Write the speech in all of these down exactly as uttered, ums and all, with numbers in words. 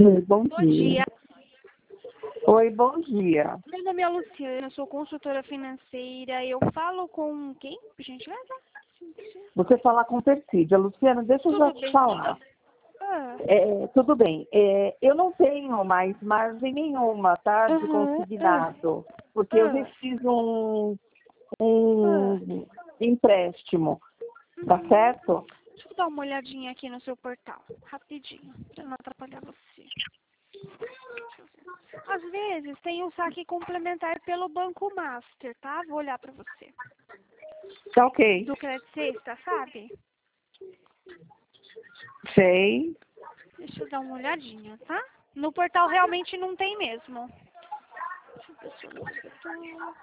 Oi, bom Bom dia. dia. Oi, bom dia. Meu nome é Luciana, sou consultora financeira. Eu falo com quem, por gentileza? Você fala com Persídia. Luciana, deixa eu já Tudo te bem? falar. Ah, É, tudo bem. É, eu não tenho mais margem nenhuma, tá? De aham, consignado. Porque eu ah, já fiz um, ah. um empréstimo. Tá Uhum. certo? Deixa eu dar uma olhadinha aqui no seu portal, rapidinho, pra não atrapalhar você. Deixa eu ver. Às vezes tem um saque complementar pelo Banco Master, tá? Vou olhar pra você. Tá ok. Do Crédito Sexta, sabe? Sei. Deixa eu dar uma olhadinha, tá? No portal realmente não tem mesmo. Deixa eu ver se eu não estou.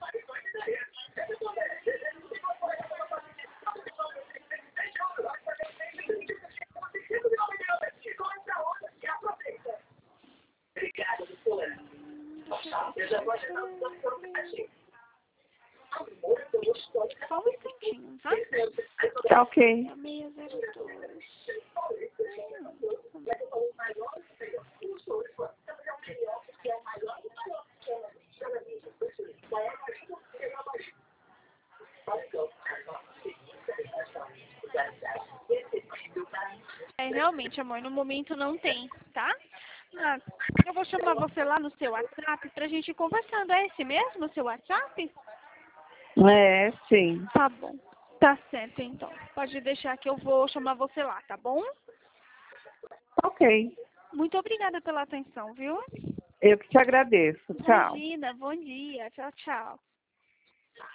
Só um instantinho, tá? Tá ok. seis zero dois. É, realmente, amor, no momento não tem, tá? Ah, eu vou chamar você lá no seu WhatsApp pra gente ir conversando. É esse mesmo, o seu WhatsApp? É, sim. Tá bom. Tá certo, então. Pode deixar que eu vou chamar você lá, tá bom? Tá ok. Muito obrigada pela atenção, viu? Eu que te agradeço. Tchau. Imagina, bom dia. Tchau, tchau.